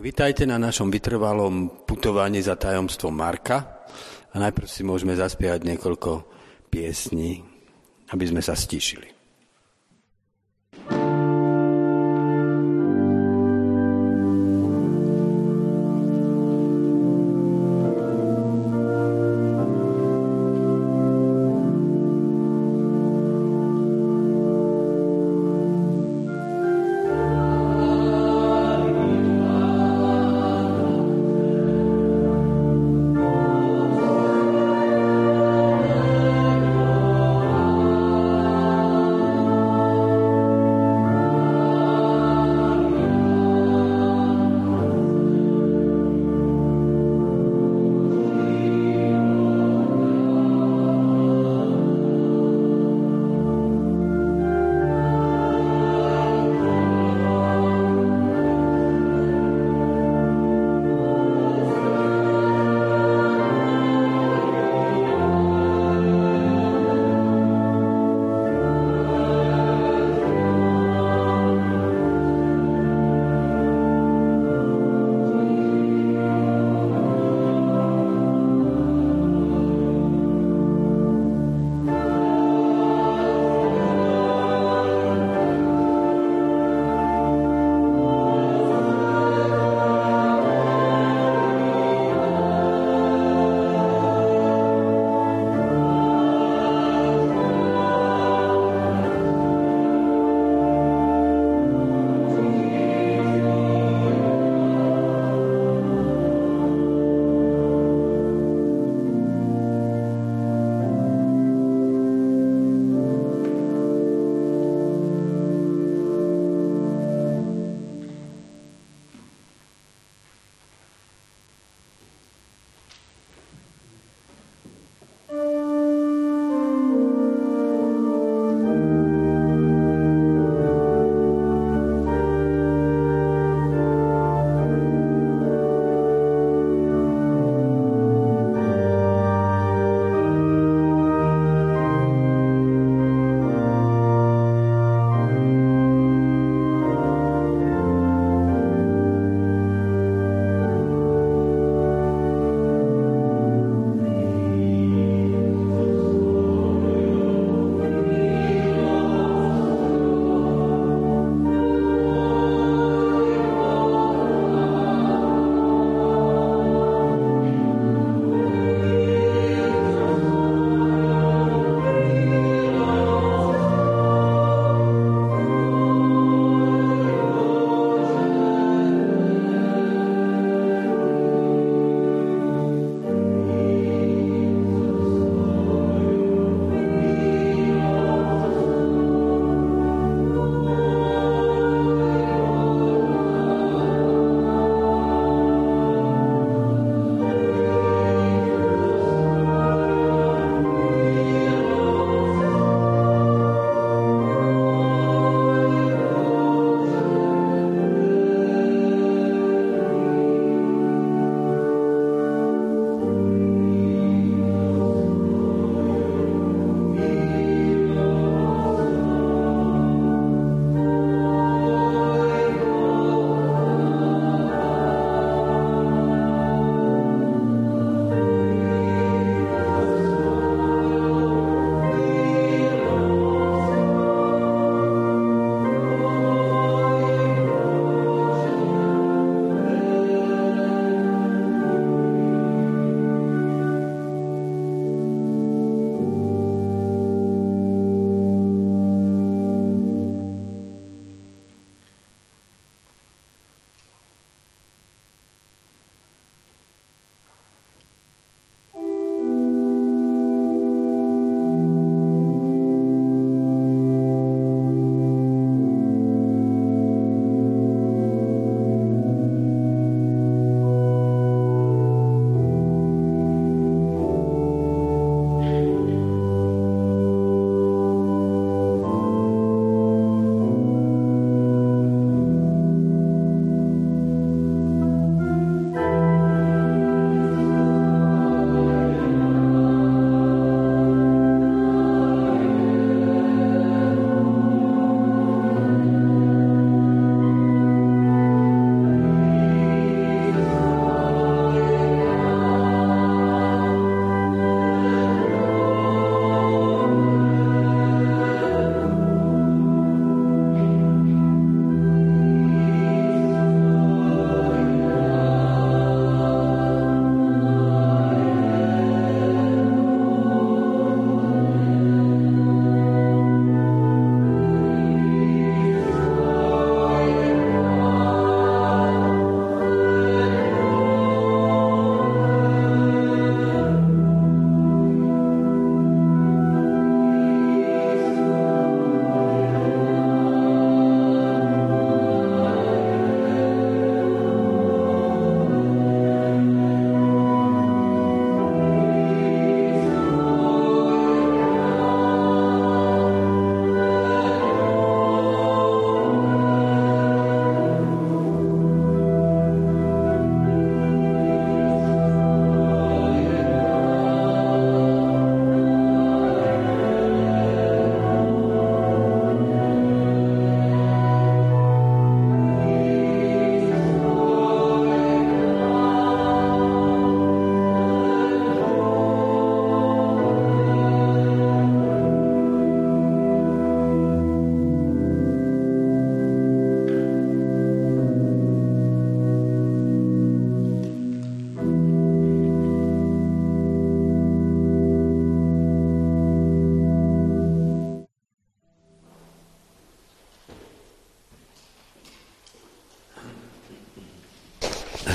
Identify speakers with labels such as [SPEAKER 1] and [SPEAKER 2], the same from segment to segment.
[SPEAKER 1] Vítajte na našom vytrvalom putovaní za tajomstvom Marka a najprv si môžeme zaspievať niekoľko piesní, aby sme sa stíšili.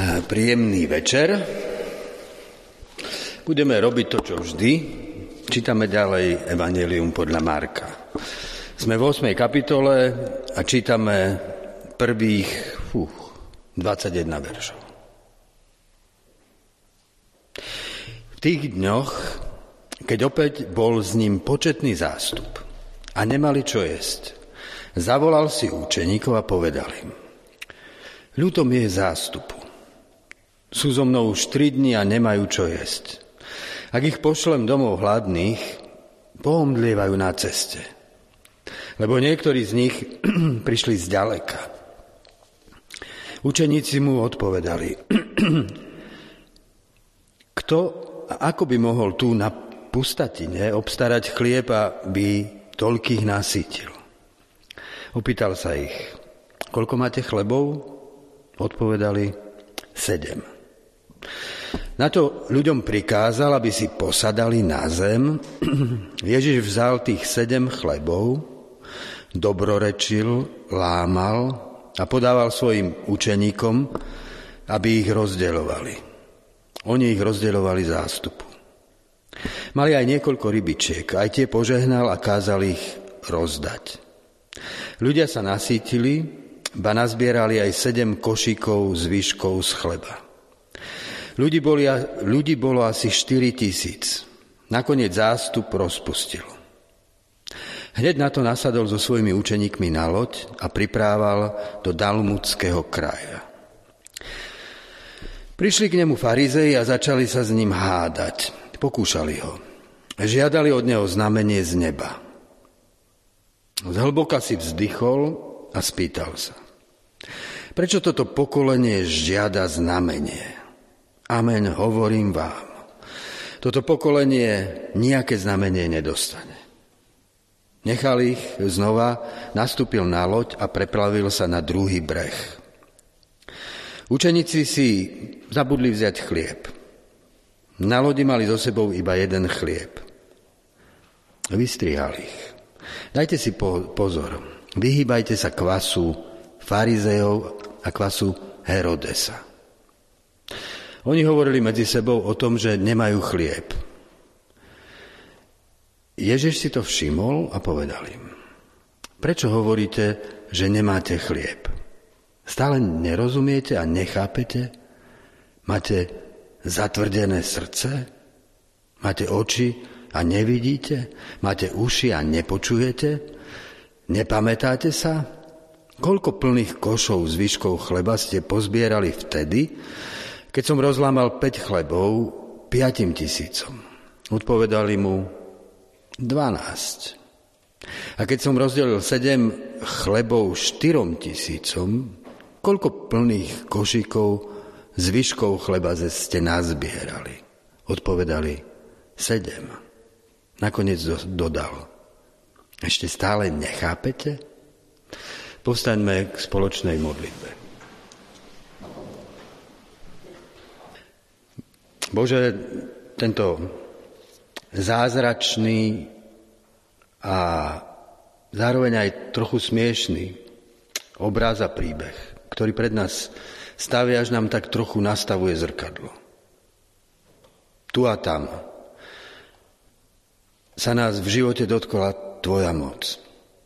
[SPEAKER 1] Príjemný večer. Budeme robiť to, čo vždy. Čítame ďalej Evanjelium podľa Marka. Sme v 8. kapitole a čítame prvých 21 veršov. V tých dňoch, keď opäť bol s ním početný zástup a nemali čo jesť, zavolal si učeníkov a povedal im: ľúto mi je zástupu. Sú so mnou už 3 dni a nemajú čo jesť. Ak ich pošlem domov hladných, poomdlievajú na ceste. Lebo niektorí z nich prišli zďaleka. Učeníci mu odpovedali: kto a ako by mohol tu na pustatine obstarať chlieb, aby toľkých nasýtil? Opýtal sa ich: koľko máte chlebov? Odpovedali: 7. Na to ľuďom prikázal, aby si posadali na zem. Ježiš vzal tých 7 chlebov, dobrorečil, lámal a podával svojim učeníkom, aby ich rozdeľovali. Oni ich rozdeľovali zástupu. Mali aj niekoľko rybičiek, aj tie požehnal a kázal ich rozdať. Ľudia sa nasýtili, ba nazbierali aj 7 košíkov zvyškov z chleba. Ľudí bolo asi 4 000. Nakoniec zástup rozpustil. Hneď na to nasadol so svojimi učeníkmi na loď a priprával do Dalmudského kraja. Prišli k nemu farizei a začali sa s ním hádať. Pokúšali ho. Žiadali od neho znamenie z neba. Zhlboka si vzdychol a spýtal sa: prečo toto pokolenie žiada znamenie? Amen, hovorím vám. Toto pokolenie nejaké znamenie nedostane. Nechal ich znova, nastúpil na loď a preplavil sa na druhý breh. Učeníci si zabudli vziať chlieb. Na lodi mali so sebou iba 1 chlieb. Vystrihal ich. Dajte si pozor. Vyhýbajte sa kvasu farizejov a kvasu Herodesa. Oni hovorili medzi sebou o tom, že nemajú chlieb. Ježiš si to všimol a povedal im: prečo hovoríte, že nemáte chlieb? Stále nerozumiete a nechápete? Máte zatvrdené srdce? Máte oči a nevidíte? Máte uši a nepočujete? Nepamätáte sa? Koľko plných košov zvyškov chleba ste pozbierali vtedy, keď som rozlámal 5 chlebov 5 000? Odpovedali mu: 12. A keď som rozdelil 7 chlebov 4 000, koľko plných košíkov zvyškov chleba ste nazbierali? Odpovedali: 7. Nakoniec dodal: ešte stále nechápete? Povstaňme k spoločnej modlitbe. Bože, tento zázračný a zároveň aj trochu smiešný obraz a príbeh, ktorý pred nás staviaš, nám tak trochu nastavuje zrkadlo. Tu a tam sa nás v živote dotkla Tvoja moc.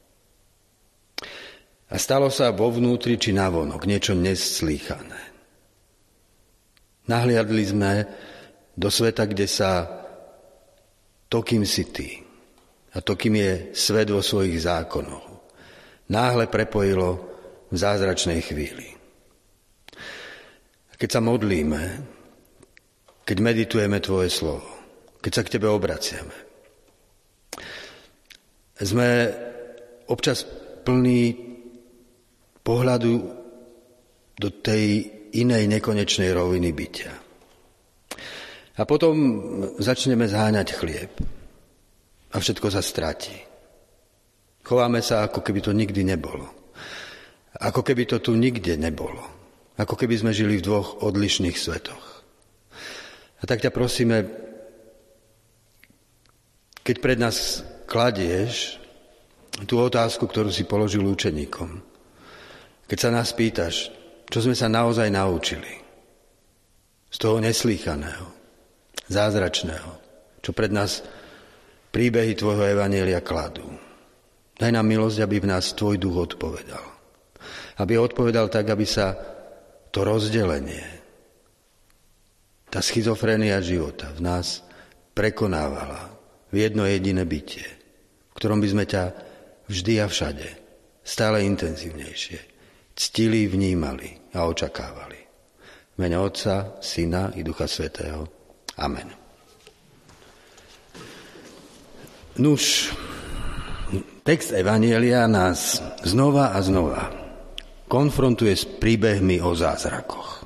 [SPEAKER 1] A stalo sa vo vnútri či navonok niečo neslýchané. Nahliadli sme do sveta, kde sa to, kým si Ty a to, kým je svet vo svojich zákonoch, náhle prepojilo v zázračnej chvíli. A keď sa modlíme, keď meditujeme Tvoje slovo, keď sa k Tebe obraciame, sme občas plní pohľadu do tej inej nekonečnej roviny bytia. A potom začneme zháňať chlieb a všetko sa stratí. Chováme sa, ako keby to nikdy nebolo. Ako keby to tu nikde nebolo. Ako keby sme žili v 2 odlišných svetoch. A tak ťa prosíme, keď pred nás kladieš tú otázku, ktorú si položil učeníkom, keď sa nás pýtaš, čo sme sa naozaj naučili, z toho neslýchaného, zázračného, čo pred nás príbehy tvojho evanjelia kladú. Daj nám milosť, aby v nás tvoj duch odpovedal. Aby odpovedal tak, aby sa to rozdelenie, tá schizofrénia života v nás prekonávala v jedno jediné bytie, v ktorom by sme ťa vždy a všade, stále intenzívnejšie, ctili, vnímali a očakávali. V mene Otca, Syna i Ducha Svätého. Amen. Nuž, text Evanjelia nás znova a znova konfrontuje s príbehmi o zázrakoch.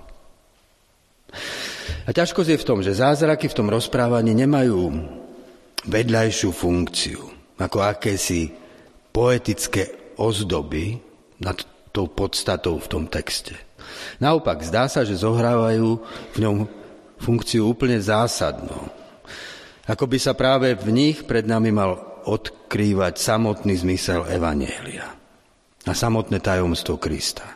[SPEAKER 1] A ťažkosť je v tom, že zázraky v tom rozprávaní nemajú vedľajšiu funkciu, ako akési poetické ozdoby nad tou podstatou v tom texte. Naopak, zdá sa, že zohrávajú v ňom funkciu úplne zásadnú. Ako by sa práve v nich pred nami mal odkrývať samotný zmysel Evanjelia a samotné tajomstvo Krista.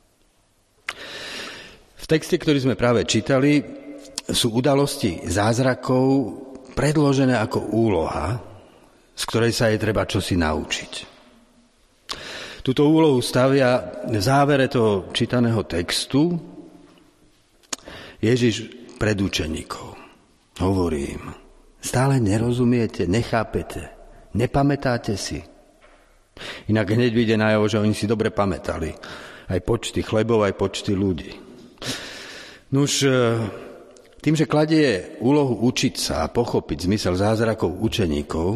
[SPEAKER 1] V texte, ktorý sme práve čítali, sú udalosti zázrakov predložené ako úloha, z ktorej sa je treba čosi naučiť. Túto úlohu stavia v závere toho čítaného textu Ježiš pred učeníkov. Hovorí im, stále nerozumiete, nechápete, nepamätáte si. Inak hneď vyjde najavo, že oni si dobre pamätali. Aj počty chlebov, aj počty ľudí. Nuž, tým, že kladie úlohu učiť sa a pochopiť zmysel zázrakov učeníkov,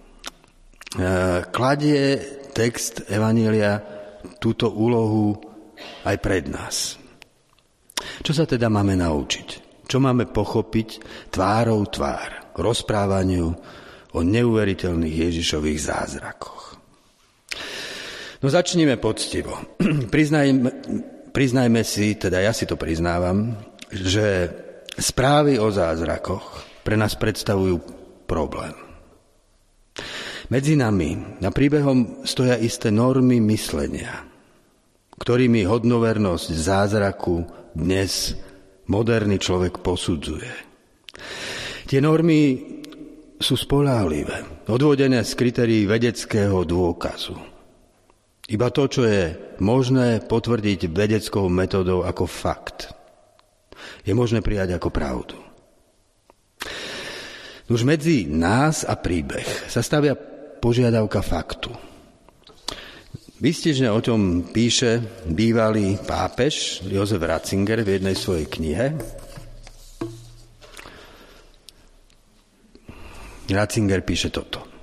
[SPEAKER 1] kladie text Evanjelia túto úlohu aj pred nás. Čo sa teda máme naučiť? Čo máme pochopiť tvárou tvár rozprávaniu o neuveriteľných Ježišových zázrakoch? No začnime poctivo. Priznajme si, teda ja si to priznávam, že správy o zázrakoch pre nás predstavujú problém. Medzi nami na príbehom stoja isté normy myslenia, ktorými hodnovernosť zázraku dnes moderný človek posudzuje. Tie normy sú spoľahlivé, odvodené z kritérií vedeckého dôkazu. Iba to, čo je možné potvrdiť vedeckou metódou ako fakt, je možné prijať ako pravdu. Už medzi nás a príbeh sa stavia požiadavka faktu. Výstižne o tom píše bývalý pápež Jozef Ratzinger v jednej svojej knihe. Ratzinger píše toto.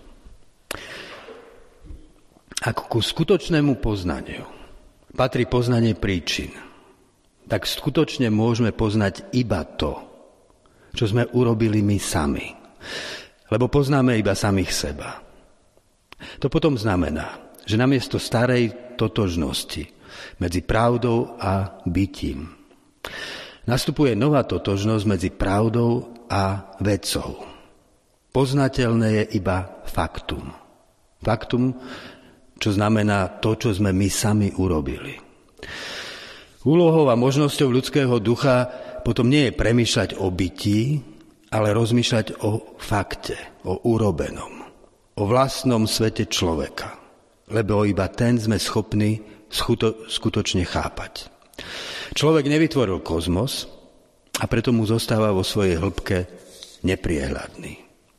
[SPEAKER 1] Ak ku skutočnému poznaniu patrí poznanie príčin, tak skutočne môžeme poznať iba to, čo sme urobili my sami. Lebo poznáme iba samých seba. To potom znamená, že namiesto starej totožnosti medzi pravdou a bytím nastupuje nová totožnosť medzi pravdou a vecou. Poznateľné je iba faktum. Faktum, čo znamená to, čo sme my sami urobili. Úlohou a možnosťou ľudského ducha potom nie je premýšľať o bytí, ale rozmýšľať o fakte, o urobenom, o vlastnom svete človeka, lebo iba ten sme schopní skutočne chápať. Človek nevytvoril kozmos a preto mu zostáva vo svojej hĺbke nepriehľadný.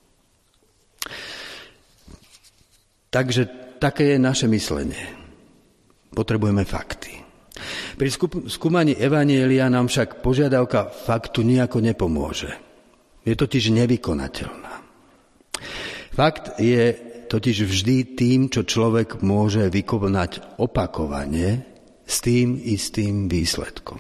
[SPEAKER 1] Takže také je naše myslenie. Potrebujeme fakty. Pri skúmaní Evanjelia nám však požiadavka faktu nijako nepomôže. Je totiž nevykonateľná. Fakt je totiž vždy tým, čo človek môže vykonať opakovane s tým istým výsledkom.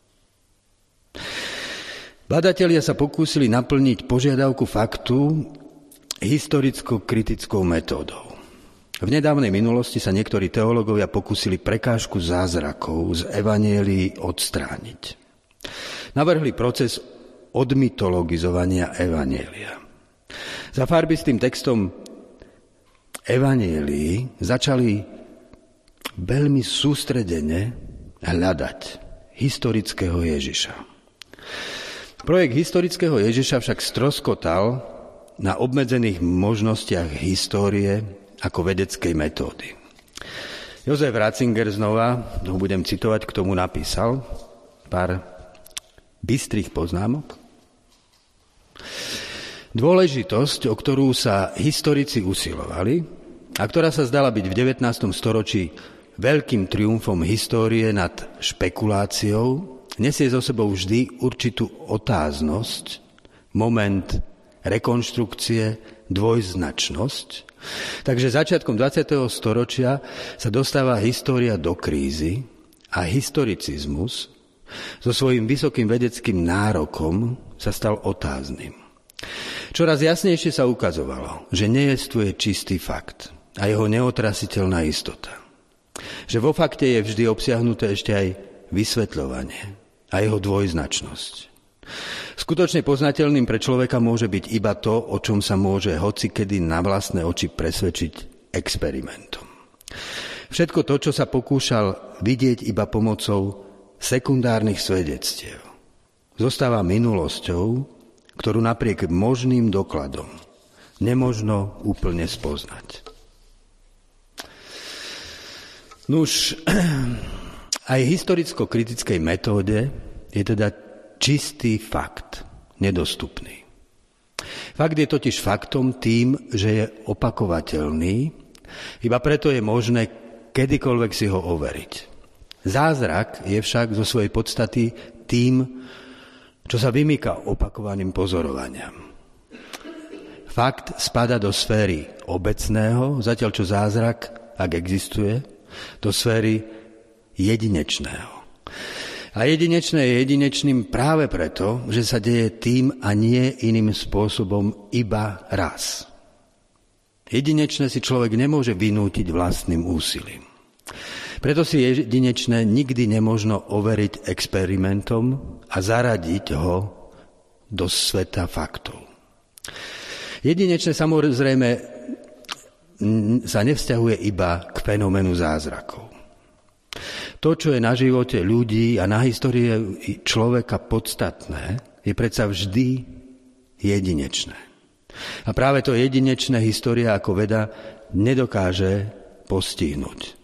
[SPEAKER 1] Badatelia sa pokúsili naplniť požiadavku faktu historicko-kritickou metódou. V nedávnej minulosti sa niektorí teológovia pokúsili prekážku zázrakov z Evanjelií odstrániť. Navrhli proces odmytologizovania Evanjelia. Za farbistým textom Evanjelií začali veľmi sústredene hľadať historického Ježiša. Projekt historického Ježiša však stroskotal na obmedzených možnostiach histórie ako vedeckej metódy. Jozef Ratzinger znova, ho budem citovať, k tomu napísal pár bystrých poznámok. Dôležitosť, o ktorú sa historici usilovali a ktorá sa zdala byť v 19. storočí veľkým triumfom histórie nad špekuláciou, nesie so sebou vždy určitú otáznosť, moment rekonštrukcie, dvojznačnosť. Takže začiatkom 20. storočia sa dostáva história do krízy a historicizmus so svojím vysokým vedeckým nárokom sa stal otázným. Čoraz jasnejšie sa ukazovalo, že nejestvuje čistý fakt a jeho neotrasiteľná istota. Že vo fakte je vždy obsiahnuté ešte aj vysvetľovanie a jeho dvojznačnosť. Skutočne poznateľným pre človeka môže byť iba to, o čom sa môže hocikedy na vlastné oči presvedčiť experimentom. Všetko to, čo sa pokúšal vidieť iba pomocou sekundárnych svedectiev, zostáva minulosťou, ktorú napriek možným dokladom nemožno úplne spoznať. Nuž, aj historicko-kritickej metóde je teda čistý fakt nedostupný. Fakt je totiž faktom tým, že je opakovateľný, iba preto je možné kedykoľvek si ho overiť. Zázrak je však zo svojej podstaty tým, čo sa vymýka opakovaným pozorovaniam. Fakt spada do sféry obecného, zatiaľ čo zázrak, ak existuje, do sféry jedinečného. A jedinečné je jedinečným práve preto, že sa deje tým a nie iným spôsobom iba raz. Jedinečné si človek nemôže vynútiť vlastným úsilím. Preto si jedinečné nikdy nemožno overiť experimentom a zaradiť ho do sveta faktov. Jedinečné samozrejme sa nevzťahuje iba k fenoménu zázrakov. To, čo je na živote ľudí a na histórii človeka podstatné, je predsa vždy jedinečné. A práve to jedinečné história ako veda nedokáže postihnúť.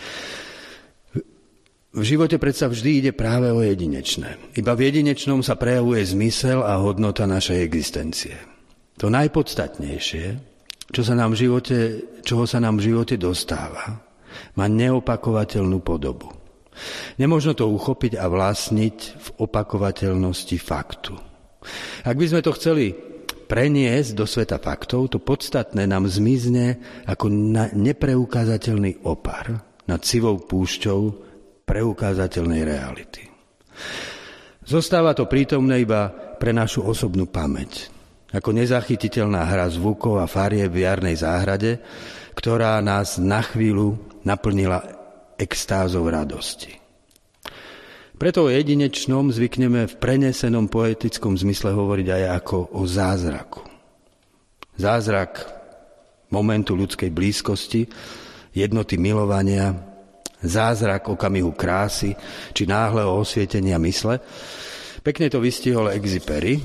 [SPEAKER 1] V živote predsa vždy ide práve o jedinečné. Iba v jedinečnom sa prejavuje zmysel a hodnota našej existencie. To najpodstatnejšie, čoho sa nám v živote dostáva, má neopakovateľnú podobu. Nemožno to uchopiť a vlastniť v opakovateľnosti faktu. Ak by sme to chceli preniesť do sveta faktov, to podstatné nám zmizne ako nepreukázateľný opar nad sivou púšťou preukázateľnej reality. Zostáva to prítomné iba pre našu osobnú pamäť, ako nezachytiteľná hra zvukov a farieb v jarnej záhrade, ktorá nás na chvíľu naplnila extázou radosti. Preto o jedinečnom zvykneme v prenesenom poetickom zmysle hovoriť aj ako o zázraku. Zázrak momentu ľudskej blízkosti, jednoty milovania, zázrak okamihu krásy či náhleho osvietenia mysle. Pekne to vystihol Exupéry.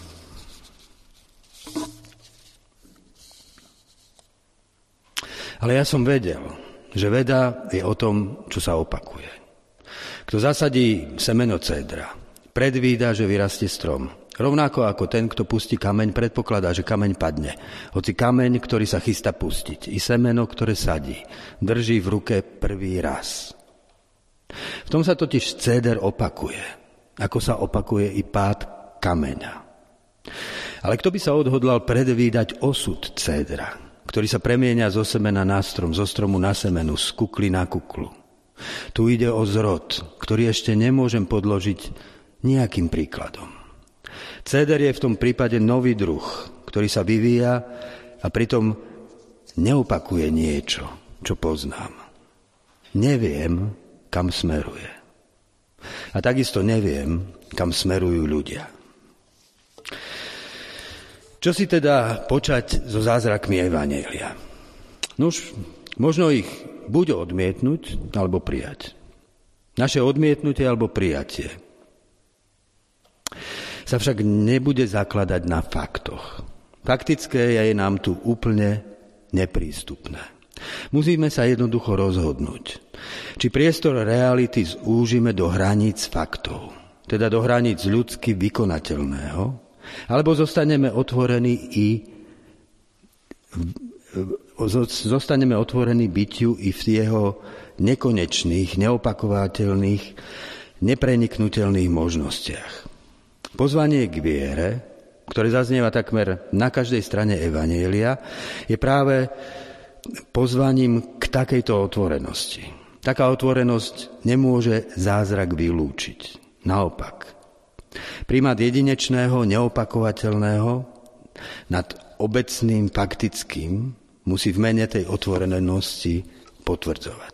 [SPEAKER 1] Ale ja som vedel, že veda je o tom, čo sa opakuje. Kto zasadí semeno cédra, predvída, že vyrastie strom. Rovnako ako ten, kto pustí kameň, predpokladá, že kameň padne. Hoci kameň, ktorý sa chystá pustiť, i semeno, ktoré sadí, drží v ruke prvý raz. V tom sa totiž céder opakuje, ako sa opakuje i pád kameňa. Ale kto by sa odhodlal predvídať osud cédra, ktorý sa premieňa zo semena na strom, zo stromu na semenu, z kukly na kuklu. Tu ide o zrod, ktorý ešte nemôžem podložiť nejakým príkladom. Céder je v tom prípade nový druh, ktorý sa vyvíja a pritom neopakuje niečo, čo poznám. Neviem, kam smeruje. A takisto neviem, kam smerujú ľudia. Čo si teda počať so zázrakmi Evanjelia? Nuž, možno ich buď odmietnúť, alebo prijať. Naše odmietnutie alebo prijatie sa však nebude zakladať na faktoch. Faktické je nám tu úplne neprístupné. Musíme sa jednoducho rozhodnúť, či priestor reality zúžime do hraníc faktov, teda do hraníc ľudsky vykonateľného, alebo zostaneme otvorení bytiu i v jeho nekonečných, neopakovateľných, nepreniknutelných možnostiach. Pozvanie k viere, ktoré zaznieva takmer na každej strane evanjelia, je práve pozvaním k takejto otvorenosti. Taká otvorenosť nemôže zázrak vylúčiť. Naopak, primát jedinečného, neopakovateľného nad obecným faktickým musí v mene tej otvorenosti potvrdzovať.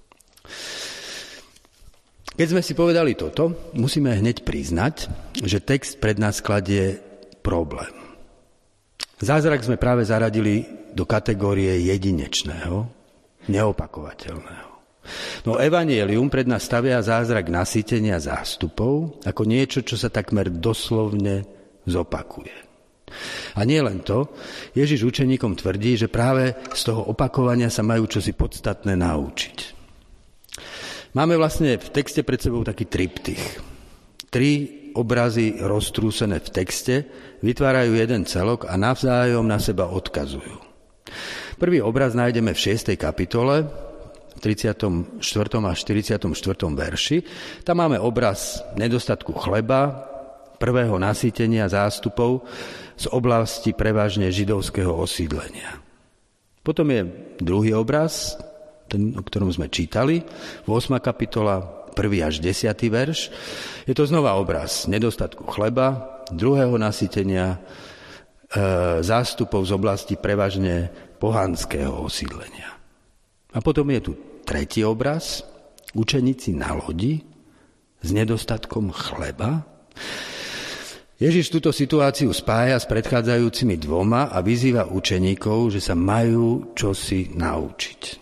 [SPEAKER 1] Keď sme si povedali toto, musíme hneď priznať, že text pred nás kladie problém. Zázrak sme práve zaradili do kategórie jedinečného, neopakovateľného. No evanjelium pred nás stavia zázrak nasýtenia zástupov ako niečo, čo sa takmer doslovne zopakuje. A nie len to, Ježiš učeníkom tvrdí, že práve z toho opakovania sa majú čosi podstatné naučiť. Máme vlastne v texte pred sebou taký triptych. 3 obrazy roztrúsené v texte vytvárajú jeden celok a navzájom na seba odkazujú. Prvý obraz nájdeme v 6. kapitole, v 34. a 44. verši. Tam máme obraz nedostatku chleba, prvého nasýtenia zástupov z oblasti prevažne židovského osídlenia. Potom je druhý obraz, ten, o ktorom sme čítali, 8. kapitola, 1. až 10. verš. Je to znova obraz nedostatku chleba, druhého nasýtenia zástupov z oblasti prevažne pohanského osídlenia. A potom je tu tretí obraz, učeníci na lodi s nedostatkom chleba. Ježiš túto situáciu spája s predchádzajúcimi 2 a vyzýva učeníkov, že sa majú čosi naučiť.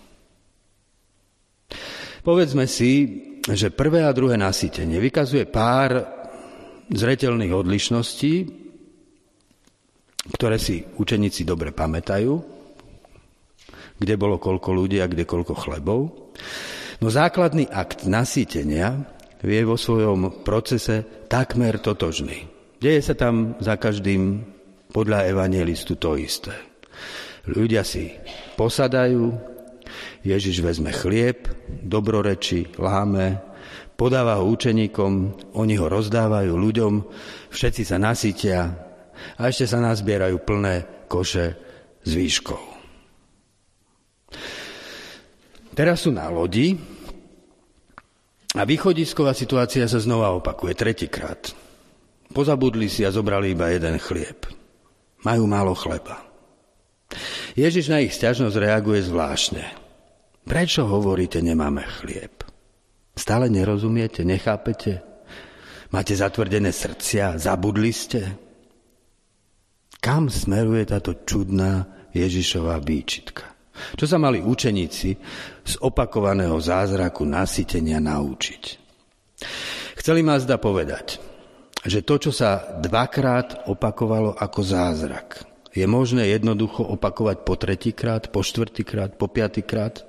[SPEAKER 1] Povedzme si, že prvé a druhé nasýtenie vykazuje pár zreteľných odlišností, ktoré si učeníci dobre pamätajú, kde bolo koľko ľudí a kde koľko chlebov. No základný akt nasýtenia je vo svojom procese takmer totožný. Deje sa tam za každým podľa evanjelistu to isté. Ľudia si posadajú, Ježiš vezme chlieb, dobroreči, láme, podáva ho učeníkom, oni ho rozdávajú ľuďom, všetci sa nasýtia a ešte sa nazbierajú plné koše s výškou. Teraz sú na lodi a východisková situácia sa znova opakuje tretíkrát. Pozabudli si a zobrali iba jeden chlieb. Majú málo chleba. Ježiš na ich sťažnosť reaguje zvláštne. Prečo hovoríte, nemáme chlieb? Stále nerozumiete, nechápete? Máte zatvrdené srdcia, zabudli ste? Kam smeruje táto čudná Ježišová výčitka? Čo sa mali učeníci z opakovaného zázraku nasýtenia naučiť? Chceli ma zda povedať, že to, čo sa 2-krát opakovalo ako zázrak, je možné jednoducho opakovať po 3-krát, po 4-krát, po 5-krát?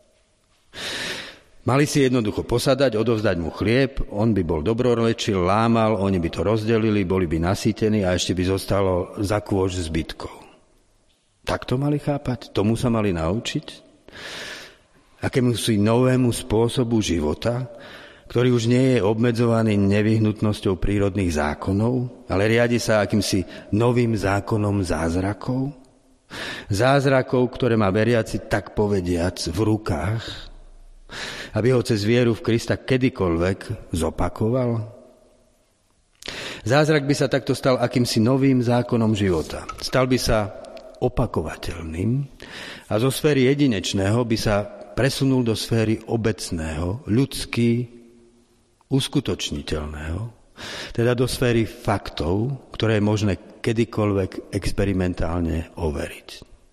[SPEAKER 1] Mali si jednoducho posadať, odovzdať mu chlieb, on by bol dobrorečil, lámal, oni by to rozdelili, boli by nasýtení a ešte by zostalo za kôž zbytkov. Tak to mali chápať? Tomu sa mali naučiť? Akému si novému spôsobu života, ktorý už nie je obmedzovaný nevyhnutnosťou prírodných zákonov, ale riadi sa akýmsi novým zákonom zázrakov? Zázrakov, ktoré má veriaci tak povediac v rukách, aby ho cez vieru v Krista kedykoľvek zopakoval? Zázrak by sa takto stal akýmsi novým zákonom života. Stal by sa opakovateľným a zo sféry jedinečného by sa presunul do sféry obecného, ľudský, uskutočniteľného, teda do sféry faktov, ktoré je možné kedykoľvek experimentálne overiť.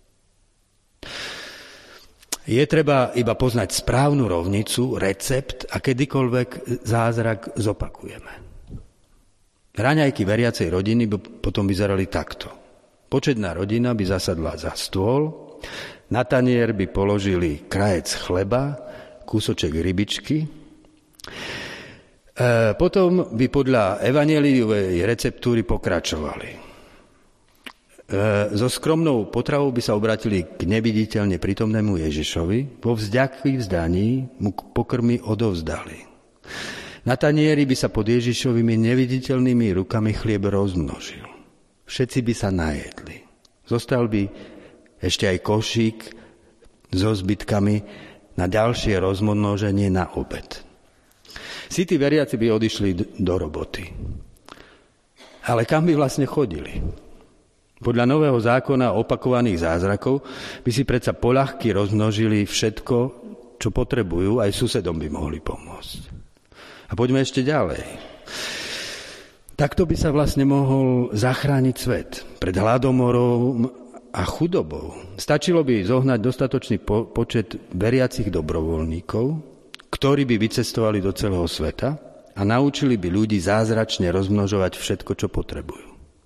[SPEAKER 1] Je treba iba poznať správnu rovnicu, recept a kedykoľvek zázrak zopakujeme. Raňajky veriacej rodiny by potom vyzerali takto. Početná rodina by zasadla za stôl, na tanier by položili krajec chleba, kúsoček rybičky. Potom by podľa evanjeliovej receptúry pokračovali. So skromnou potravou by sa obratili k neviditeľne prítomnému Ježišovi, vo vďaky vzdaní mu pokrmy odovzdali. Na tanieri by sa pod Ježišovými neviditeľnými rukami chlieb rozmnožil. Všetci by sa najedli. Zostal by ešte aj košík so zbytkami na ďalšie rozmnoženie na obed. Sytí veriaci by odišli do roboty. Ale kam by vlastne chodili? Podľa nového zákona opakovaných zázrakov by si predsa poľahky rozmnožili všetko, čo potrebujú, aj susedom by mohli pomôcť. A poďme ešte ďalej. Takto by sa vlastne mohol zachrániť svet pred hladomorom a chudobou. Stačilo by zohnať dostatočný počet veriacich dobrovoľníkov, ktorí by vycestovali do celého sveta a naučili by ľudí zázračne rozmnožovať všetko, čo potrebujú.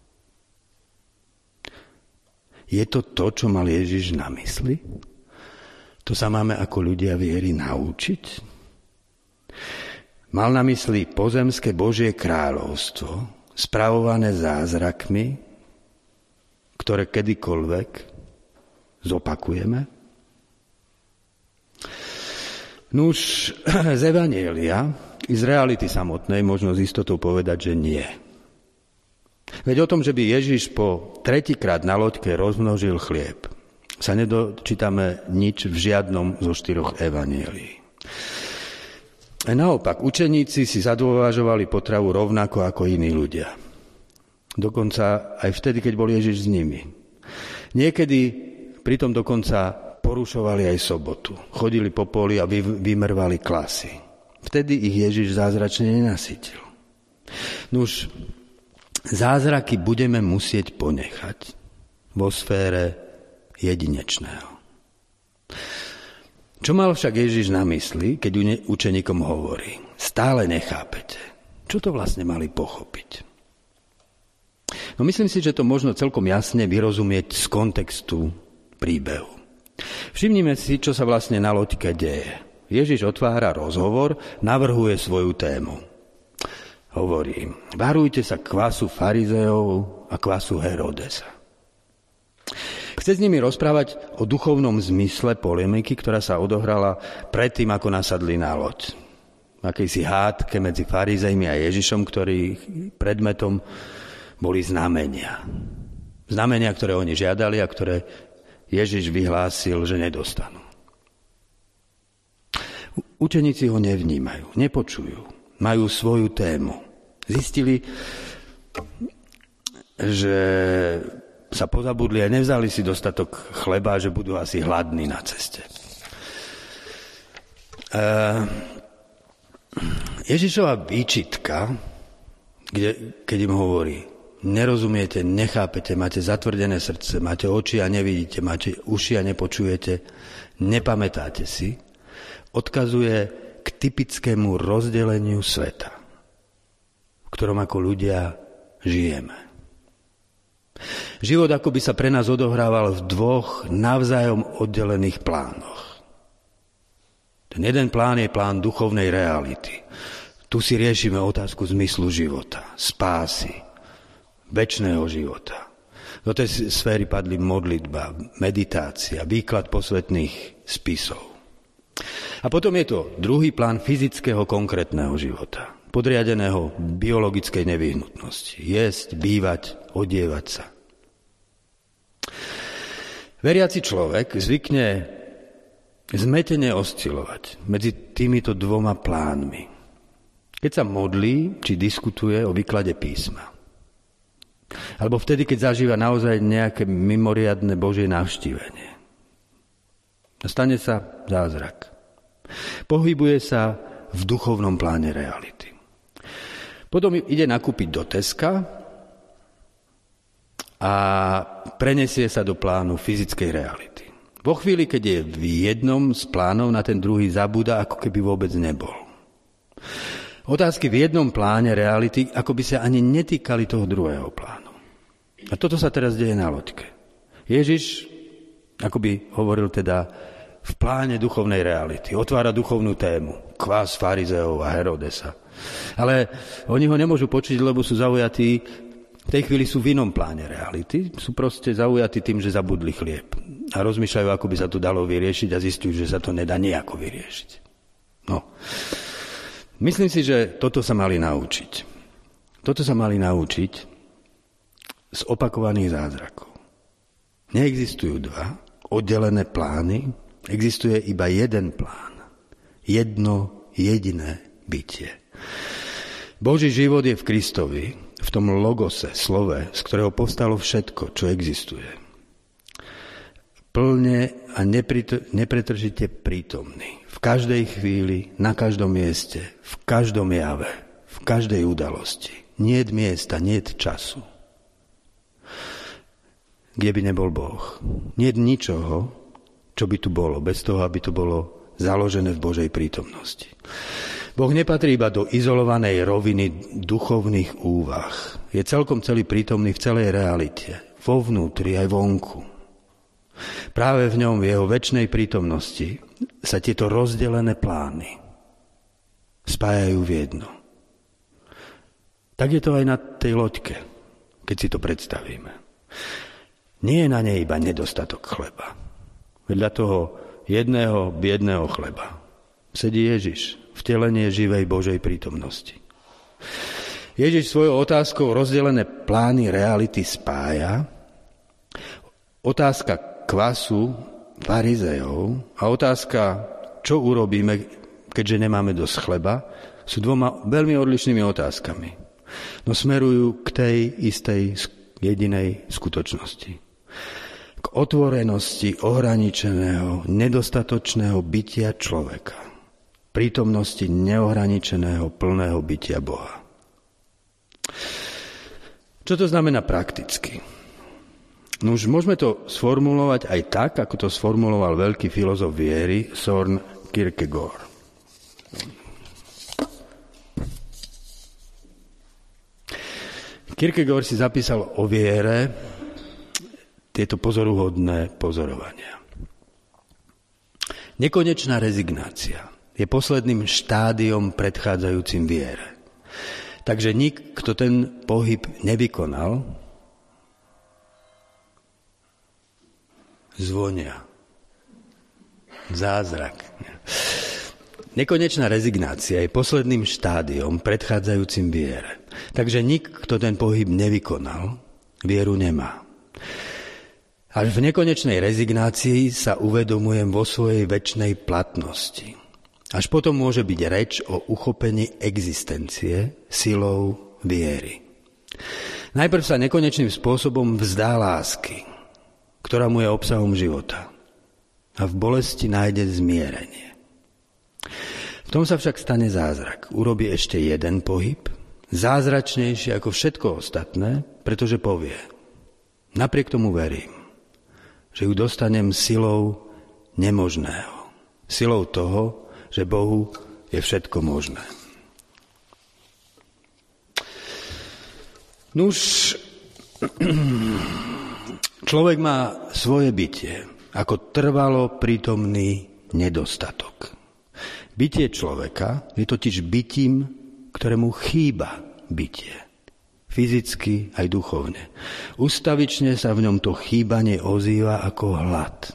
[SPEAKER 1] Je to to, čo mal Ježiš na mysli? To sa máme ako ľudia viery naučiť? Mal na mysli pozemské Božie kráľovstvo, spravované zázrakmi, ktoré kedykoľvek zopakujeme? Nuž, z evanjelia i z reality samotnej možno z istotou povedať, že nie. Veď o tom, že by Ježiš po tretíkrát na loďke rozmnožil chlieb, sa nedočítame nič v žiadnom zo 4 evanjelií. Naopak, učeníci si zadôvažovali potravu rovnako ako iní ľudia. Dokonca aj vtedy, keď bol Ježiš s nimi. Niekedy pritom dokonca porušovali aj sobotu. Chodili po poli a vymrvali klasy. Vtedy ich Ježiš zázračne nenasytil. Nuž, zázraky budeme musieť ponechať vo sfére jedinečného. Čo mal však Ježiš na mysli, keď učeníkom hovorí? Stále nechápete. Čo to vlastne mali pochopiť? No myslím si, že to možno celkom jasne vyrozumieť z kontextu príbehu. Všimnime si, čo sa vlastne na loďke deje. Ježiš otvára rozhovor, navrhuje svoju tému. Hovorí, varujte sa kvasu farizeov a kvasu Herodesa. Chce s nimi rozprávať o duchovnom zmysle polemiky, ktorá sa odohrala predtým, ako nasadli na loď. Akejsi hádke medzi farizejmi a Ježišom, ktorých predmetom boli znamenia. Znamenia, ktoré oni žiadali a ktoré Ježiš vyhlásil, že nedostanú. Učeníci ho nevnímajú, nepočujú, majú svoju tému. Zistili, že sa pozabudli a nevzali si dostatok chleba, že budú asi hladní na ceste. Ježišova výčitka, keď im hovorí, nerozumiete, nechápete, máte zatvrdené srdce, máte oči a nevidíte, máte uši a nepočujete, nepamätáte si, odkazuje k typickému rozdeleniu sveta, v ktorom ako ľudia žijeme. Život ako by sa pre nás odohrával v 2 navzájom oddelených plánoch. Ten jeden plán je plán duchovnej reality. Tu si riešime otázku zmyslu života, spásy, večného života. Do tej sféry padli modlitba, meditácia, výklad posvetných spisov. A potom je to druhý plán fyzického konkrétneho života, podriadeného biologickej nevyhnutnosti. Jesť, bývať, odievať sa. Veriaci človek zvykne zmetene oscilovať medzi týmito 2 plánmi. Keď sa modlí, či diskutuje o výklade písma. Alebo vtedy, keď zažíva naozaj nejaké mimoriadne Božie navštívenie. Stane sa zázrak. Pohybuje sa v duchovnom pláne reality. Potom ide nakúpiť do Teska a prenesie sa do plánu fyzickej reality. Vo chvíli, keď je v jednom z plánov, na ten druhý zabúda, ako keby vôbec nebol. Otázky v jednom pláne reality, ako by sa ani netýkali toho druhého plánu. A toto sa teraz deje na loďke. Ježiš, ako by hovoril teda v pláne duchovnej reality, otvára duchovnú tému, kvás farizeov a Herodesa. Ale oni ho nemôžu počuť, lebo sú zaujatí, v tej chvíli sú v inom pláne reality, sú proste zaujatí tým, že zabudli chlieb. A rozmýšľajú, ako by sa to dalo vyriešiť a zistujú, že sa to nedá nejako vyriešiť. No. Myslím si, že toto sa mali naučiť. Toto sa mali naučiť z opakovaných zázrakov. Neexistujú dva oddelené plány, existuje iba jeden plán. Jedno jediné bytie. Boží život je v Kristovi, v tom logose, slove, z ktorého povstalo všetko, čo existuje. Plne a nepretržite prítomný. V každej chvíli, na každom mieste, v každom jave, v každej udalosti. Niet miesta, niet času, kde by nebol Boh. Niet ničoho, čo by tu bolo, bez toho, aby to bolo založené v Božej prítomnosti. Boh nepatrí iba do izolovanej roviny duchovných úvah. Je celkom celý prítomný v celej realite, vo vnútri aj vonku. Práve v ňom, v jeho večnej prítomnosti, sa tieto rozdelené plány spájajú v jedno. Tak je to aj na tej loďke, keď si to predstavíme. Nie je na nej iba nedostatok chleba. Vedľa toho jedného biedného chleba sedí Ježiš, vtelenie živej Božej prítomnosti. Ježiš svojou otázkou rozdelené plány reality spája. Otázka kvasu farizejov a otázka, čo urobíme, keďže nemáme dosť chleba, sú dvoma veľmi odlišnými otázkami. No smerujú k tej istej jedinej skutočnosti. K otvorenosti ohraničeného, nedostatočného bytia človeka. Prítomnosti neohraničeného, plného bytia Boha. Čo to znamená prakticky? No už môžeme to sformulovať aj tak, ako to sformuloval veľký filozof viery Søren Kierkegaard. Kierkegaard si zapísal o viere tieto pozoruhodné pozorovania. Nekonečná rezignácia je posledným štádiom predchádzajúcim viere. Takže nik, kto ten pohyb nevykonal, zvonia. Zázrak. Nekonečná rezignácia je posledným štádiom predchádzajúcim viere. Takže nik, kto ten pohyb nevykonal, vieru nemá. Až v nekonečnej rezignácii sa uvedomujem vo svojej večnej platnosti. Až potom môže byť reč o uchopení existencie silou viery. Najprv sa nekonečným spôsobom vzdá lásky, ktorá mu je obsahom života. A v bolesti nájde zmierenie. V tom sa však stane zázrak. Urobí ešte jeden pohyb, zázračnejší ako všetko ostatné, pretože povie: napriek tomu verím, že ju dostanem silou nemožného. Silou toho, že Bohu je všetko možné. Nuž, človek má svoje bytie ako trvalo prítomný nedostatok. Bytie človeka je totiž bytím, ktorému chýba bytie. Fyzicky aj duchovne. Ustavične sa v ňom to chýbanie ozýva ako hlad.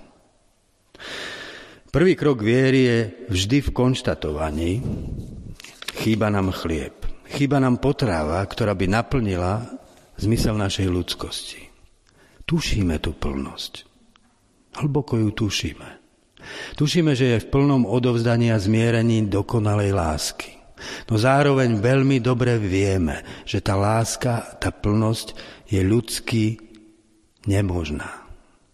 [SPEAKER 1] Prvý krok viery je vždy v konštatovaní: chýba nám chlieb. Chýba nám potrava, ktorá by naplnila zmysel našej ľudskosti. Tušíme tú plnosť. Hlboko ju tušíme. Tušíme, že je v plnom odovzdaní a zmierení dokonalej lásky. No zároveň veľmi dobre vieme, že tá láska, tá plnosť je ľudsky nemožná.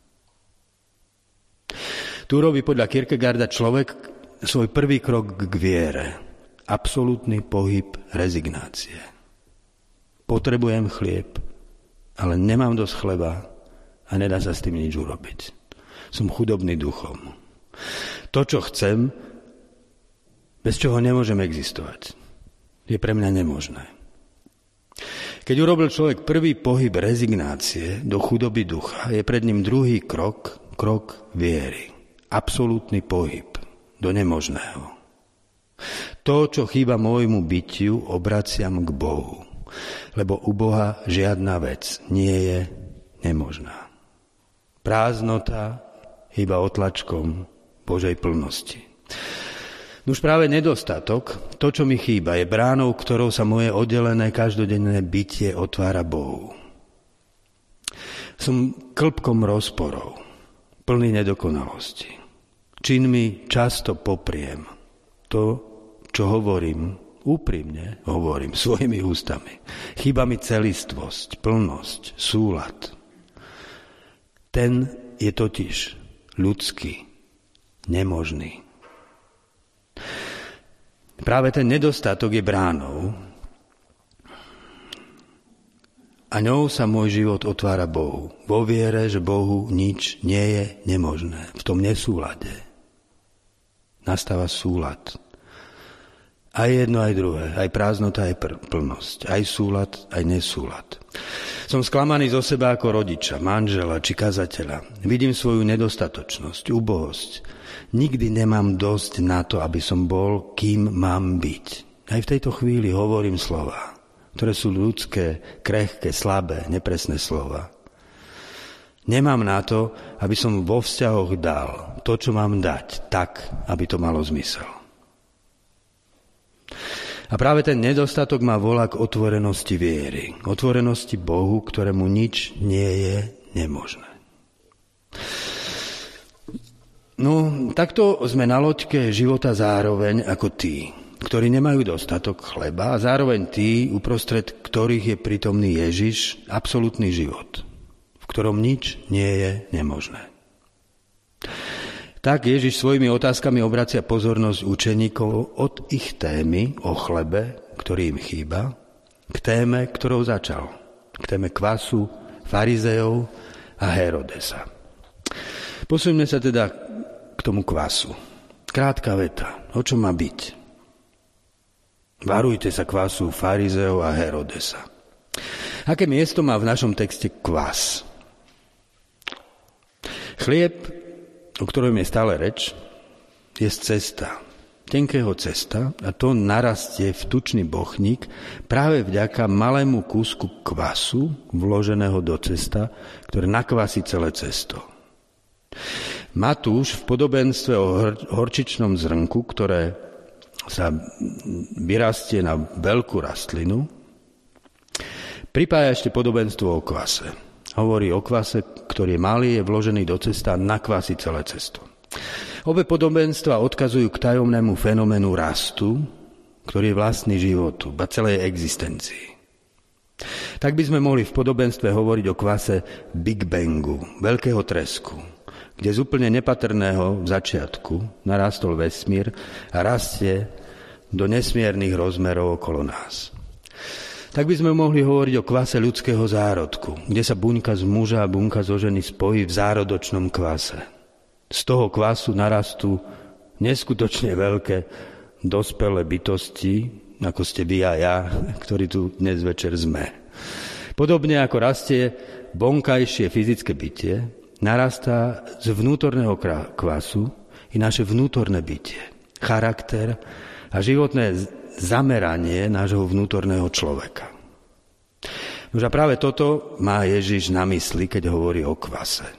[SPEAKER 1] Tu robí podľa Kierkegaarda človek svoj prvý krok k viere. Absolútny pohyb rezignácie. Potrebujem chlieb, ale nemám dosť chleba a nedá sa s tým nič urobiť. Som chudobný duchom. To, čo chcem, bez čoho nemôžem existovať. je pre mňa nemožné. Keď urobil človek prvý pohyb rezignácie do chudoby ducha, je pred ním druhý krok viery. Absolútny pohyb do nemožného. To, čo chýba môjmu bytiu, obraciam k Bohu. Lebo u Boha žiadna vec nie je nemožná. Prázdnota hýba otlačkom Božej plnosti. Už práve nedostatok, to, čo mi chýba, je bránou, ktorou sa moje oddelené každodenné bytie otvára Bohu. Som klbkom rozporov, plný nedokonalosti. Činmi často popriem to, čo hovorím, úprimne hovorím svojimi ústami. Chýba mi celistvosť, plnosť, súlad. Ten je totiž ľudský, nemožný. Práve ten nedostatok je bránou a ňou sa môj život otvára Bohu. Vo viere, že Bohu nič nie je nemožné. V tom nesúlade nastáva súlad. Aj jedno, aj druhé. Aj prázdnota, aj plnosť. Aj súlad, aj nesúlad. Som sklamaný zo seba ako rodiča, manžela či kazateľa. Vidím svoju nedostatočnosť, úbohosť. Nikdy nemám dosť na to, aby som bol, kým mám byť. Aj v tejto chvíli hovorím slova, ktoré sú ľudské, krehké, slabé, nepresné slova. Nemám na to, aby som vo vzťahoch dal to, čo mám dať, tak, aby to malo zmysel. A práve ten nedostatok ma volá k otvorenosti viery. Otvorenosti Bohu, ktorému nič nie je nemožné. No, takto sme na loďke života zároveň ako tí, ktorí nemajú dostatok chleba a zároveň tí, uprostred ktorých je prítomný Ježiš, absolútny život, v ktorom nič nie je nemožné. Tak Ježiš svojimi otázkami obracia pozornosť učeníkov od ich témy o chlebe, ktorý im chýba, k téme, ktorou začal. K téme kvasu, farizejov a Herodesa. Posuňme sa teda k tomu kvasu. Krátka veta. O čom má byť? Varujte sa kvasu farizejov a Herodesa. Aké miesto má v našom texte kvas? Chlieb, o ktorom je stále reč, je z cesta, tenkého cesta, a to narastie v tučný bochník práve vďaka malému kúsku kvasu vloženého do cesta, ktoré nakvasí celé cesto. Matúš v podobenstve o horčičnom zrnku, ktoré sa vyrastie na veľkú rastlinu, pripája ešte podobenstvo o kvase. Hovorí o kvase, ktorý je malý, je vložený do cesta a nakvasí celé cesto. Obe podobenstva odkazujú k tajomnému fenoménu rastu, ktorý je vlastný životu, ba celej existencii. Tak by sme mohli v podobenstve hovoriť o kvase Big Bangu, veľkého tresku, kde z úplne nepatrného v začiatku narastol vesmír a rastie do nesmiernych rozmerov okolo nás. Tak by sme mohli hovoriť o kvase ľudského zárodku, kde sa buňka z muža a buňka zo ženy spojí v zárodočnom kvase. Z toho kvasu narastú neskutočne veľké dospelé bytosti, ako ste vy a ja, ktorí tu dnes večer sme. Podobne ako rastie vonkajšie fyzické bytie, narastá z vnútorného kvasu i naše vnútorné bytie, charakter a životné zameranie nášho vnútorného človeka. Nož a práve toto má Ježiš na mysli, keď hovorí o kvase.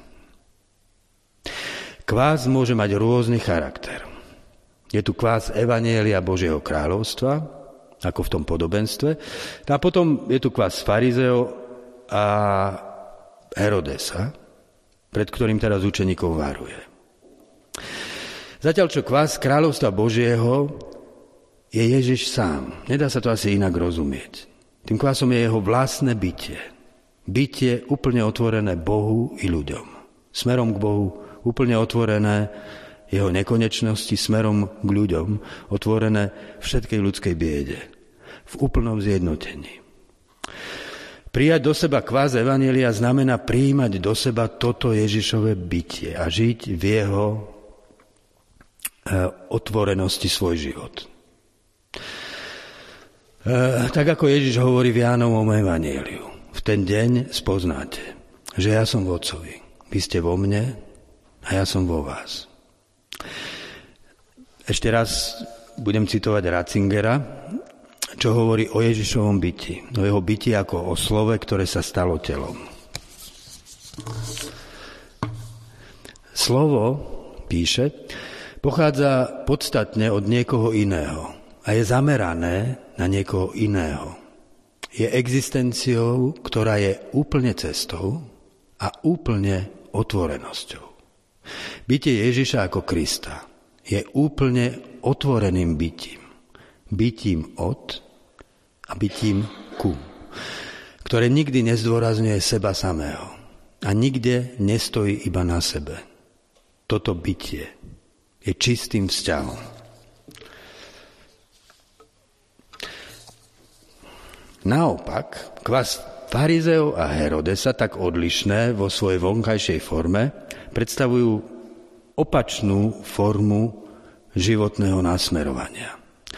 [SPEAKER 1] Kvás môže mať rôzny charakter. Je tu kvás Evanjelia Božieho kráľovstva, ako v tom podobenstve, a potom je tu kvás farizejov a Herodesa, pred ktorým teraz učeníkov varuje. Zatiaľ, čo kvás kráľovstva Božieho je Ježiš sám. Nedá sa to asi inak rozumieť. Tým kvasom je jeho vlastné bytie. Bytie úplne otvorené Bohu i ľuďom. Smerom k Bohu úplne otvorené jeho nekonečnosti, smerom k ľuďom otvorené všetkej ľudskej biede. V úplnom zjednotení. Prijať do seba kvás Evanjelia znamená prijímať do seba toto Ježišové bytie a žiť v jeho otvorenosti svoj život. Tak ako Ježiš hovorí v Jánovom evanjeliu. V ten deň spoznáte, že ja som v Otcovi. Vy ste vo mne a ja som vo vás. Ešte raz budem citovať Ratzingera, čo hovorí o Ježišovom byti. O jeho byti ako o slove, ktoré sa stalo telom. Slovo, píše, pochádza podstatne od niekoho iného a je zamerané na niekoho iného. Je existenciou, ktorá je úplne cestou a úplne otvorenosťou. Bytie Ježiša ako Krista je úplne otvoreným bytím. Bytím od a bytím ku, ktoré nikdy nezdôrazňuje seba samého a nikde nestojí iba na sebe. Toto bytie je čistým vzťahom. Naopak, kvas farizeov a Herodesa, tak odlišné vo svojej vonkajšej forme, predstavujú opačnú formu životného nasmerovania.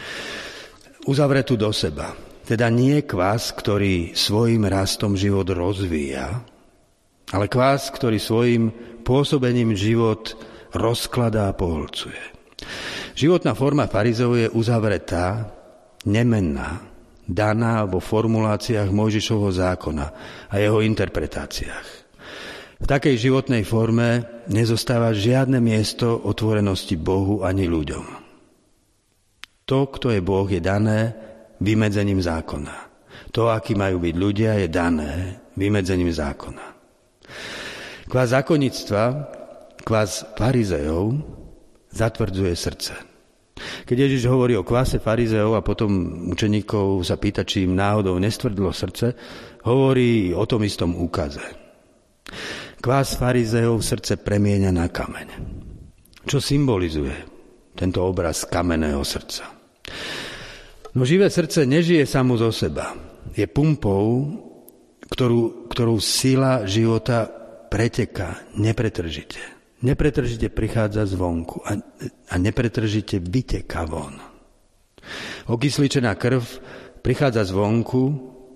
[SPEAKER 1] Uzavretú do seba. Teda nie kvás, ktorý svojim rastom život rozvíja, ale kvás, ktorý svojim pôsobením život rozkladá a pohlcuje. Životná forma farizeov je uzavretá, nemenná, daná vo formuláciách Mojžišovho zákona a jeho interpretáciách. V takej životnej forme nezostáva žiadne miesto otvorenosti Bohu ani ľuďom. To, kto je Boh, je dané vymedzením zákona. To, akí majú byť ľudia, je dané vymedzením zákona. Kvás zákonníctva, kvás farizejov zatvrdzuje srdce. Keď Ježiš hovorí o kváse farizejov a potom učeníkov sa pýta, či im náhodou nestvrdlo srdce, hovorí o tom istom úkaze. Kvás farizejov srdce premieňa na kameň. Čo symbolizuje tento obraz kamenného srdca? No živé srdce nežije samo zo seba. Je pumpou, ktorou sila života preteká nepretržite. Nepretržite prichádza zvonku a nepretržite vyteká von. Okysličená krv prichádza zvonku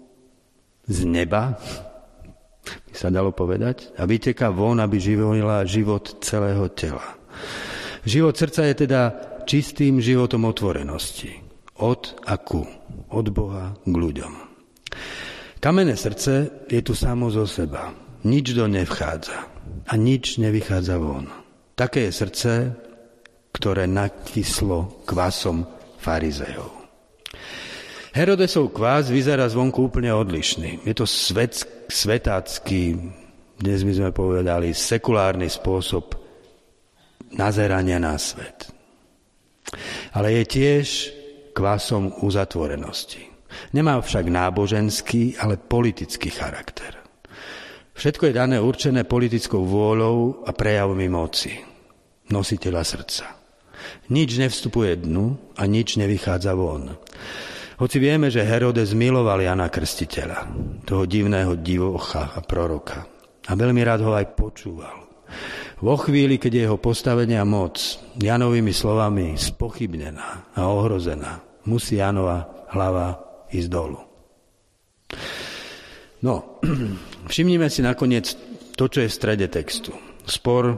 [SPEAKER 1] z neba, by sa dalo povedať, a vyteká von, aby živila život celého tela. Život srdca je teda čistým životom otvorenosti. Od a ku. Od Boha k ľuďom. Kamenné srdce je tu samo zo seba. Nič do nevchádza a nič nevychádza von. Také je srdce, ktoré nakyslo kvasom farizejov. Herodesov kvás vyzerá zvonku úplne odlišný. Je to svetácky, dnes by sme povedali, sekulárny spôsob nazerania na svet. Ale je tiež kvasom uzatvorenosti. Nemá však náboženský, ale politický charakter. Všetko je dané určené politickou vôľou a prejavmi moci, nositeľa srdca. Nič nevstupuje dnu a nič nevychádza von. Hoci vieme, že Herodes miloval Jana Krstiteľa, toho divného divocha a proroka. A veľmi rád ho aj počúval. Vo chvíli, keď je jeho postavenie a moc Janovými slovami spochybnená a ohrozená, musí Janova hlava ísť dolu. No, všimnime si nakoniec to, čo je v strede textu. Spor,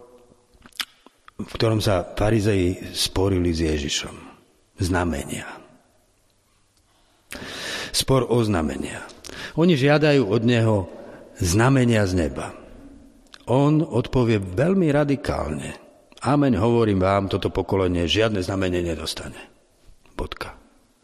[SPEAKER 1] v ktorom sa farizeji sporili s Ježišom. Znamenia. Spor o znamenia. Oni žiadajú od neho znamenia z neba. On odpovie veľmi radikálne. Amen, hovorím vám, toto pokolenie žiadne znamenie nedostane. Bodka.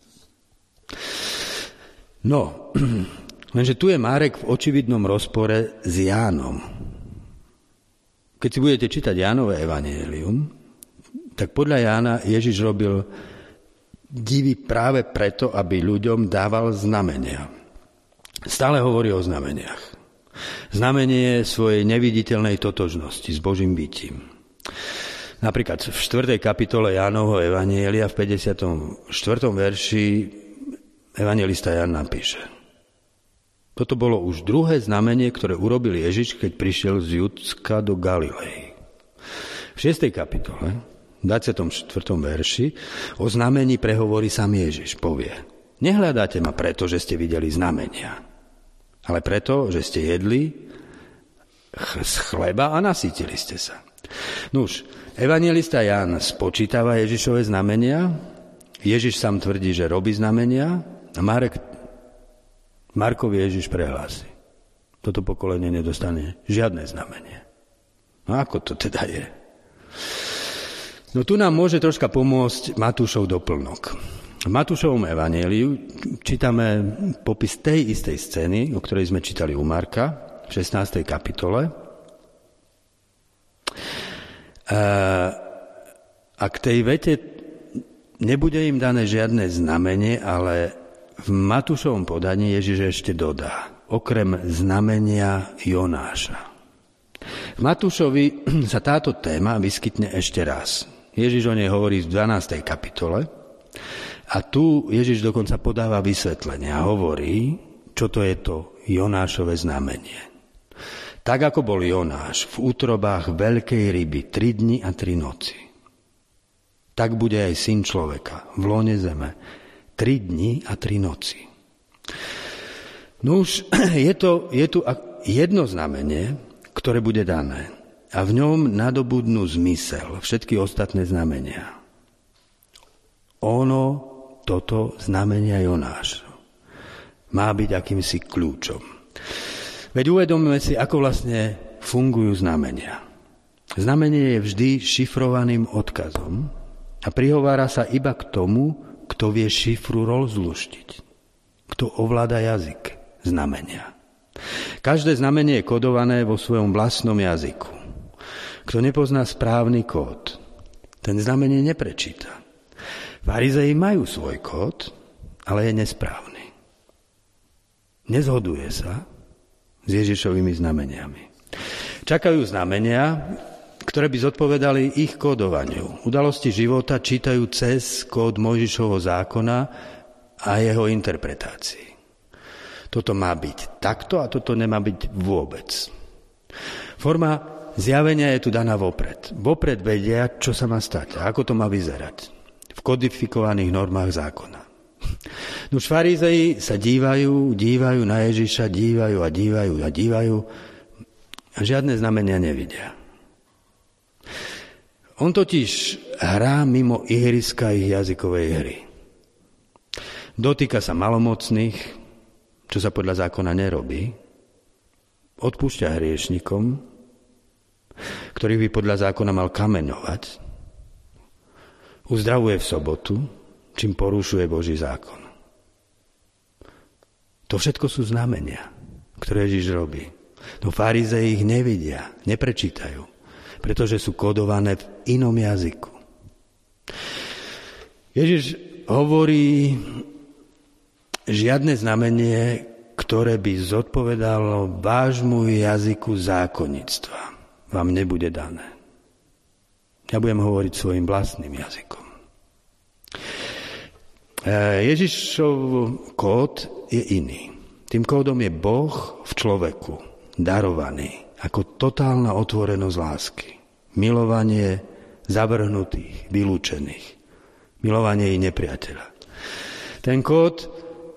[SPEAKER 1] No, lenže tu je Marek v očividnom rozpore s Jánom. Keď si budete čítať Jánové evanjelium, tak podľa Jána Ježiš robil divy práve preto, aby ľuďom dával znamenia. Stále hovorí o znameniach. Znamenie svojej neviditeľnej totožnosti s Božím bytím. Napríklad v 4. kapitole Jánovho evanjelia v 54. verši evanjelista Ján napíše: Toto bolo už druhé znamenie, ktoré urobil Ježiš, keď prišiel z Judska do Galilei. V 6. kapitole, v 24. verši, o znamení prehovorí sám Ježiš. Povie: Nehľadáte ma preto, že ste videli znamenia, ale preto, že ste jedli z chleba a nasýtili ste sa. Nuž, evanjelista Ján spočítava Ježišove znamenia, Ježiš sám tvrdí, že robí znamenia a Markovi Ježiš prehlási. Toto pokolenie nedostane žiadne znamenie. No ako to teda je? No tu nám môže troška pomôcť Matúšov doplnok. V Matúšovom evanjeliu čítame popis tej istej scény, o ktorej sme čítali u Marka v 16. kapitole. A k tej vete nebude im dané žiadne znamenie, ale v Matúšovom podaní Ježiš ešte dodá, okrem znamenia Jonáša. V Matúšovi sa táto téma vyskytne ešte raz. Ježiš o nej hovorí v 12. kapitole a tu Ježiš dokonca podáva vysvetlenie a hovorí, čo to je to Jonášove znamenie. Tak ako bol Jonáš v útrobách veľkej ryby 3 dni a 3 noci, tak bude aj Syn človeka v lone zeme 3 dni a 3 noci. No už je tu jedno znamenie, ktoré bude dané a v ňom nadobudnú zmysel všetky ostatné znamenia. Toto znamenia Jonáš má byť akýmsi kľúčom. Veď uvedomíme si, ako vlastne fungujú znamenia. Znamenie je vždy šifrovaným odkazom a prihovára sa iba k tomu, kto vie šifru rozluštiť, kto ovláda jazyk znamenia. Každé znamenie je kodované vo svojom vlastnom jazyku. Kto nepozná správny kód, ten znamenie neprečíta. Farizei majú svoj kód, ale je nesprávny. Nezhoduje sa s Ježišovými znameniami. Čakajú znamenia, ktoré by zodpovedali ich kódovaniu. Udalosti života čítajú cez kód Mojžišovho zákona a jeho interpretácii. Toto má byť takto a toto nemá byť vôbec. Forma zjavenia je tu daná vopred. Vopred vedia, čo sa má stať a ako to má vyzerať v kodifikovaných normách zákona. Nuž farizei sa dívajú na Ježiša, dívajú a žiadne znamenia nevidia. On totiž hrá mimo ihriska ich jazykovej hry. Dotýka sa malomocných, čo sa podľa zákona nerobí. Odpúšťa hriešnikom, ktorých by podľa zákona mal kameňovať. Uzdravuje v sobotu, čím porušuje Boží zákon. To všetko sú znamenia, ktoré Ježiš robí. No farizei ich nevidia, neprečítajú, pretože sú kodované v inom jazyku. Ježiš hovorí, žiadne znamenie, ktoré by zodpovedalo vášmu jazyku zákonníctva, vám nebude dané. Ja budem hovoriť svojim vlastným jazykom. Ježišov kód je iný. Tým kódom je Boh v človeku, darovaný ako totálna otvorenosť lásky. Milovanie zavrhnutých, vylúčených. Milovanie ich nepriateľa. Ten kód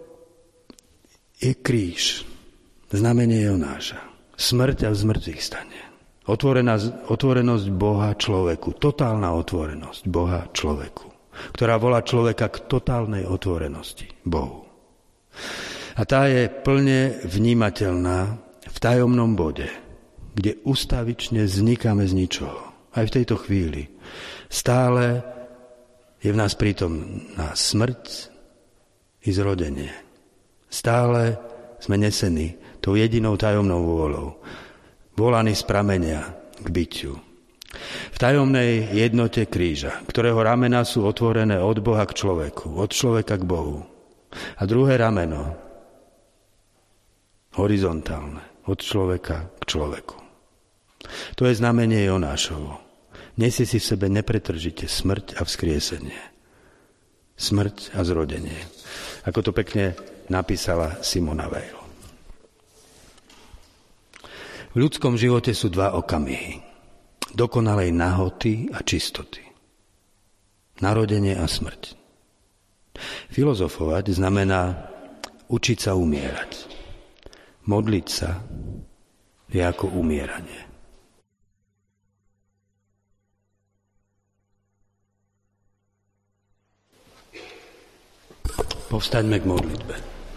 [SPEAKER 1] je kríž, znamenie Jonáša. Smrť a zmrtvých stane. Otvorenosť Boha človeku, totálna otvorenosť Boha človeku, ktorá volá človeka k totálnej otvorenosti Bohu. A tá je plne vnímateľná v tajomnom bode, kde ustavične vznikáme z ničoho. Aj v tejto chvíli. Stále je v nás prítomná smrť i zrodenie. Stále sme nesení tou jedinou tajomnou vôľou, volaní z pramenia k bytiu. V tajomnej jednote kríža, ktorého ramená sú otvorené od Boha k človeku, od človeka k Bohu. A druhé rameno, horizontálne, od človeka k človeku. To je znamenie Jonášovo. Nesie si v sebe nepretržite smrť a vzkriesenie. Smrť a zrodenie. Ako to pekne napísala Simona Weil. V ľudskom živote sú dva okamihy. Dokonalej nahoty a čistoty. Narodenie a smrť. Filozofovať znamená učiť sa umierať. Modliť sa je ako umieranie. Povstaňme k modlitbe.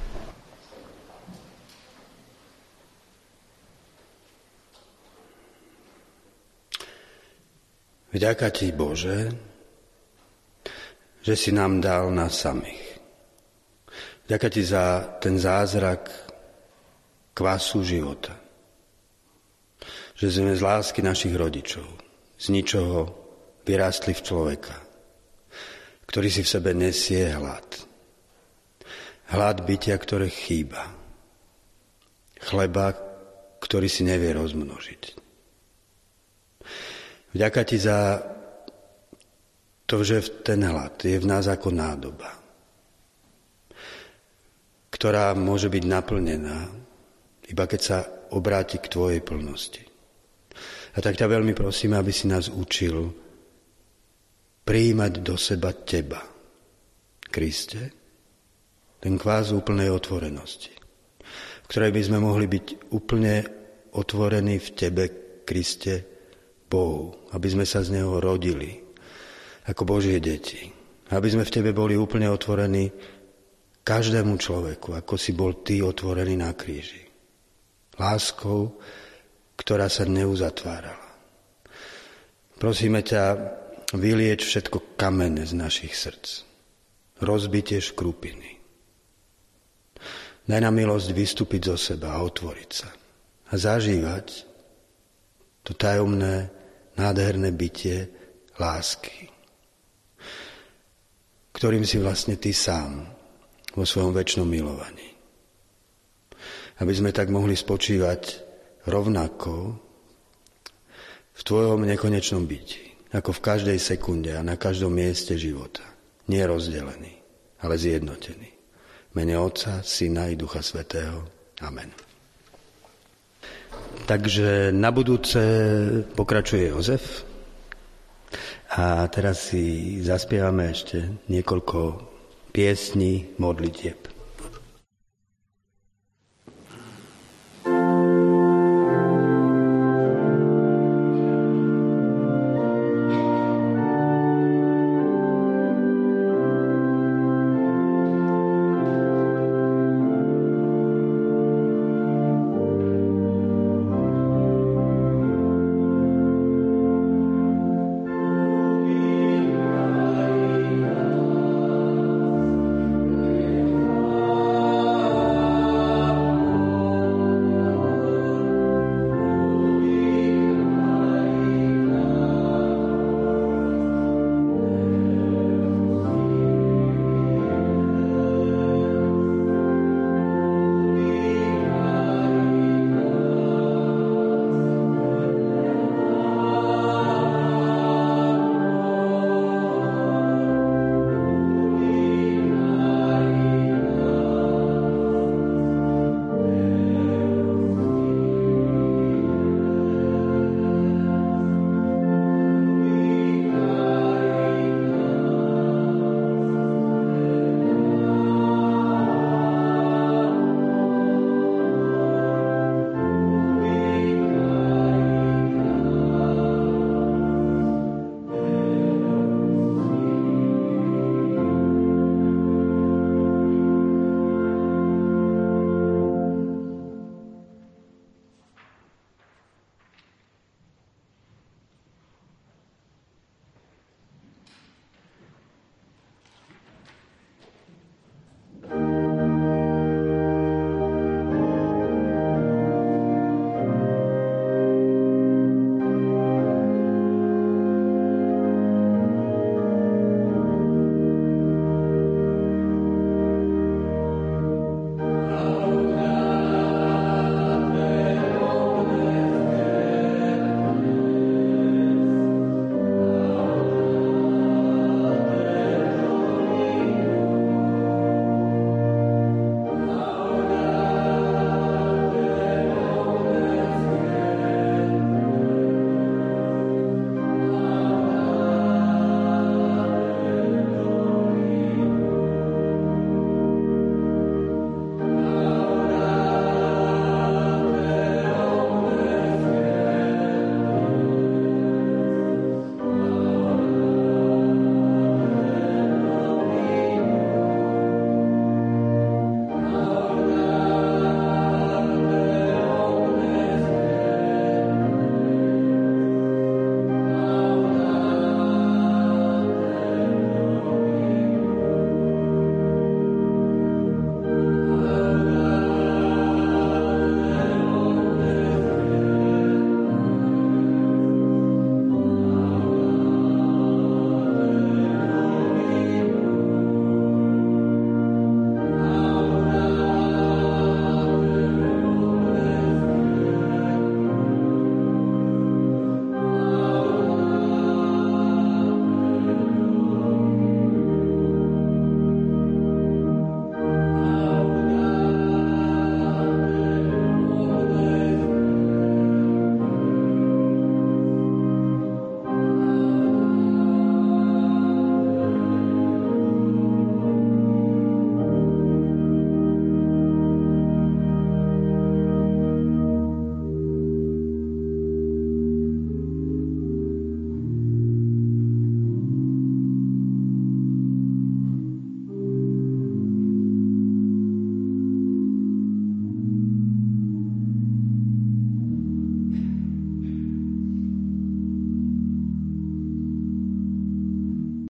[SPEAKER 1] Vďaka Ti, Bože, že si nám dal nás samých. Vďaka Ti za ten zázrak kvasu života. Že sme z lásky našich rodičov, z ničoho vyrástli v človeka, ktorý si v sebe nesie hlad. Hlad bytia, ktoré chýba. Chleba, ktorý si nevie rozmnožiť. Vďaka Ti za to, že ten hlad je v nás ako nádoba, ktorá môže byť naplnená, iba keď sa obráti k Tvojej plnosti. A tak ťa veľmi prosím, aby si nás učil prijímať do seba Teba, Kriste, ten kvás úplnej otvorenosti, v ktorej by sme mohli byť úplne otvorení v Tebe, Kriste, Bohu, aby sme sa z Neho rodili ako Božie deti. Aby sme v Tebe boli úplne otvorení každému človeku, ako si bol Ty otvorený na kríži. Láskou, ktorá sa neuzatvárala. Prosíme ťa, vylieč všetko kamenné z našich srdc. Rozbitie škrupiny. Daj nám milosť vystúpiť zo seba a otvoriť sa. A zažívať to tajomné, nádherné bytie lásky, ktorým si vlastne Ty sám vo svojom večnom milovaní. Aby sme tak mohli spočívať rovnako v Tvojom nekonečnom byti, ako v každej sekunde a na každom mieste života. Nie rozdelený, ale zjednotený. V mene Otca, Syna i Ducha Svätého. Amen. Takže na budúce pokračuje Jozef a teraz si zaspievame ešte niekoľko piesní modlitieb.